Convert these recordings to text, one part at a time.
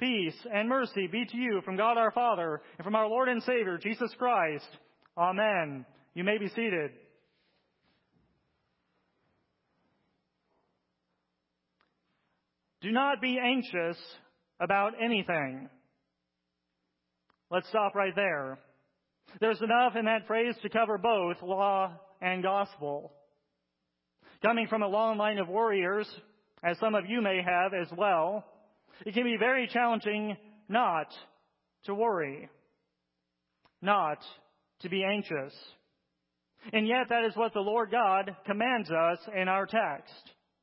peace, and mercy be to you from God our Father and from our Lord and Savior, Jesus Christ. Amen. You may be seated. Do not be anxious about anything. Let's stop right there. There's enough in that phrase to cover both law and gospel. Coming from a long line of warriors, as some of you may have as well, it can be very challenging not to worry, not to be anxious. And yet that is what the Lord God commands us in our text.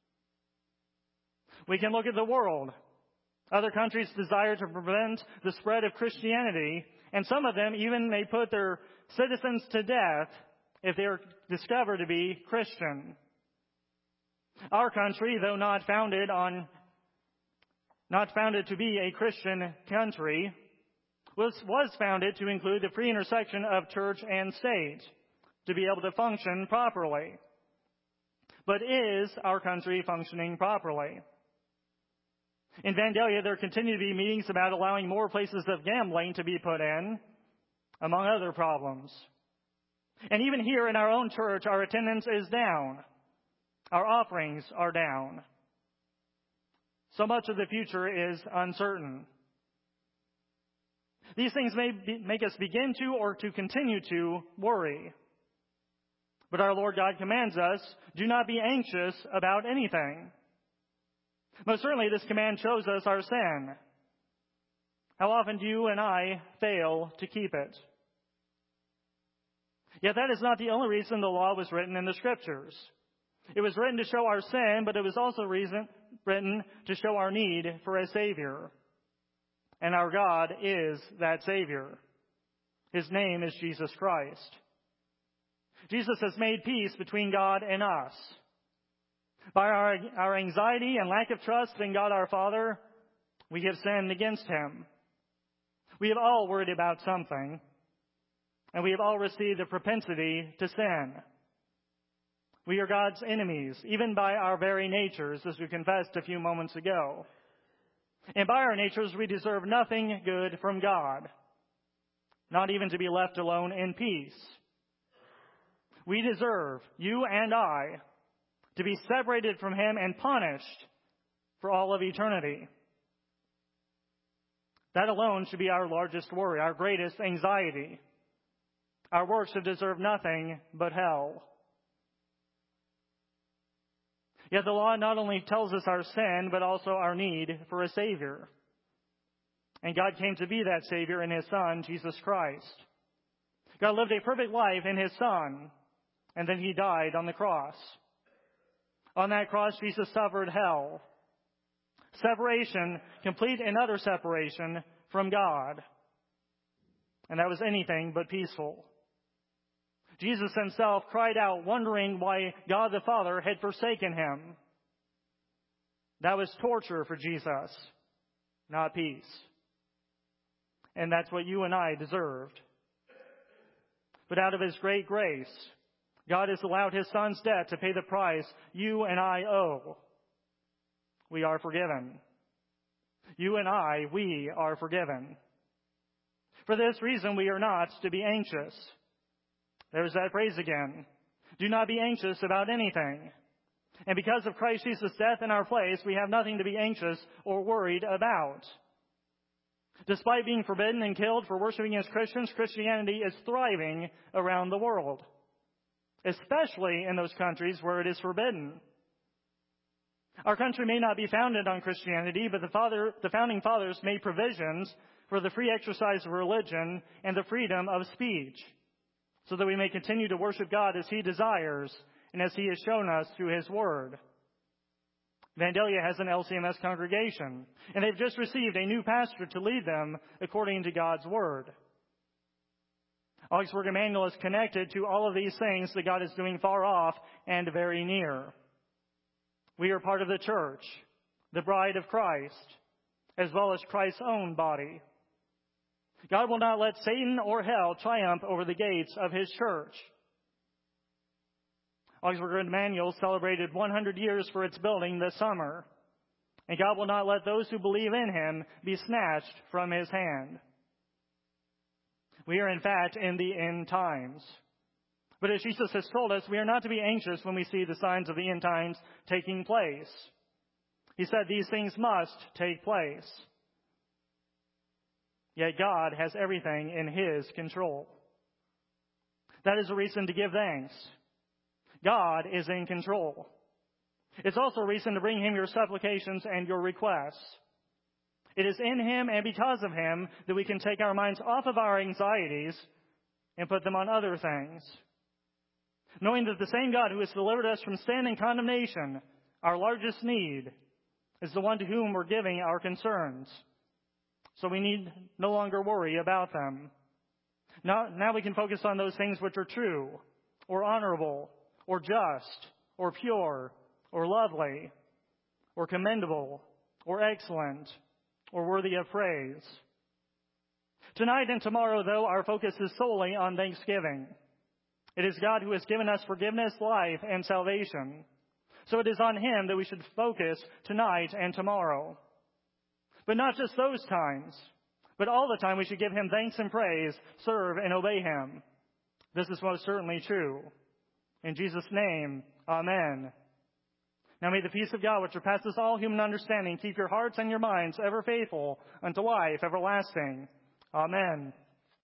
We can look at the world. Other countries desire to prevent the spread of Christianity, and some of them even may put their citizens to death if they are discovered to be Christian. Our country, though not founded to be a Christian country, was founded to include the free intersection of church and state to be able to function properly. But is our country functioning properly? In Vandalia, there continue to be meetings about allowing more places of gambling to be put in, among other problems. And even here in our own church, our attendance is down. Our offerings are down. So much of the future is uncertain. These things may make us begin to or to continue to worry. But our Lord God commands us, do not be anxious about anything. Most certainly, this command shows us our sin. How often do you and I fail to keep it? Yet that is not the only reason the law was written in the Scriptures. It was written to show our sin, but it was also written to show our need for a Savior. And our God is that Savior. His name is Jesus Christ. Jesus has made peace between God and us. By our anxiety and lack of trust in God our Father, we have sinned against Him. We have all worried about something, and we have all received a propensity to sin. We are God's enemies, even by our very natures, as we confessed a few moments ago. And by our natures, we deserve nothing good from God, not even to be left alone in peace. We deserve, you and I, to be separated from Him and punished for all of eternity. That alone should be our largest worry, our greatest anxiety. Our works should deserve nothing but hell. Yet the law not only tells us our sin, but also our need for a Savior. And God came to be that Savior in His Son, Jesus Christ. God lived a perfect life in His Son, and then He died on the cross. On that cross, Jesus suffered hell. Separation, complete and utter separation from God. And that was anything but peaceful. Jesus Himself cried out, wondering why God the Father had forsaken Him. That was torture for Jesus, not peace. And that's what you and I deserved. But out of His great grace, God has allowed His Son's death to pay the price you and I owe. We are forgiven. You and I, we are forgiven. For this reason, we are not to be anxious. There's that phrase again. Do not be anxious about anything. And because of Christ Jesus' death in our place, we have nothing to be anxious or worried about. Despite being forbidden and killed for worshiping as Christians, Christianity is thriving around the world, especially in those countries where it is forbidden. Our country may not be founded on Christianity, but the founding fathers made provisions for the free exercise of religion and the freedom of speech, so that we may continue to worship God as He desires and as He has shown us through His Word. Vandalia has an LCMS congregation, and they've just received a new pastor to lead them according to God's Word. Augsburg Emmanuel is connected to all of these things that God is doing far off and very near. We are part of the church, the bride of Christ, as well as Christ's own body. God will not let Satan or hell triumph over the gates of His church. Augsburg Emmanuel celebrated 100 years for its building this summer. and God will not let those who believe in him be snatched from his hand. We are, in fact, in the end times. But as Jesus has told us, we are not to be anxious when we see the signs of the end times taking place. He said these things must take place. Yet God has everything in his control. That is a reason to give thanks. God is in control. It's also a reason to bring him your supplications and your requests. It is in him and because of him that we can take our minds off of our anxieties and put them on other things. Knowing that the same God who has delivered us from sin and condemnation, our largest need, is the one to whom we're giving our concerns. So we need no longer worry about them. Now we can focus on those things which are true, or honorable, or just, or pure, or lovely, or commendable, or excellent, or worthy of praise. Tonight and tomorrow, though, our focus is solely on thanksgiving. It is God who has given us forgiveness, life, and salvation. So it is on him that we should focus tonight and tomorrow. But not just those times, but all the time we should give him thanks and praise, serve and obey him. This is most certainly true. In Jesus' name, amen. Now may the peace of God, which surpasses all human understanding, keep your hearts and your minds ever faithful unto life everlasting. Amen.